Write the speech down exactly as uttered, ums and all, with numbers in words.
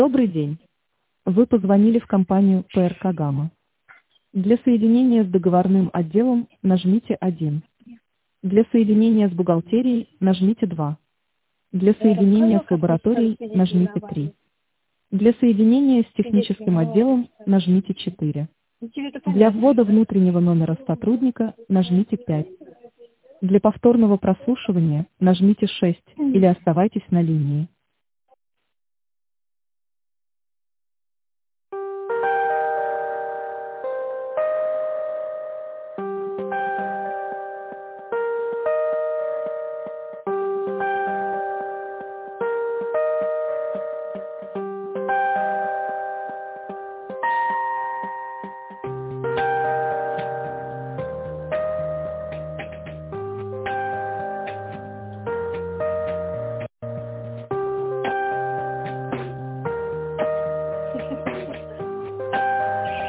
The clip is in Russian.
Добрый день. Вы позвонили в компанию Пэ Эр Ка Гамма. Для соединения с договорным отделом нажмите один. Для соединения с бухгалтерией нажмите два. Для соединения с лабораторией нажмите три. Для соединения с техническим отделом нажмите четыре. Для ввода внутреннего номера сотрудника нажмите пять. Для повторного прослушивания нажмите шесть или оставайтесь на линии.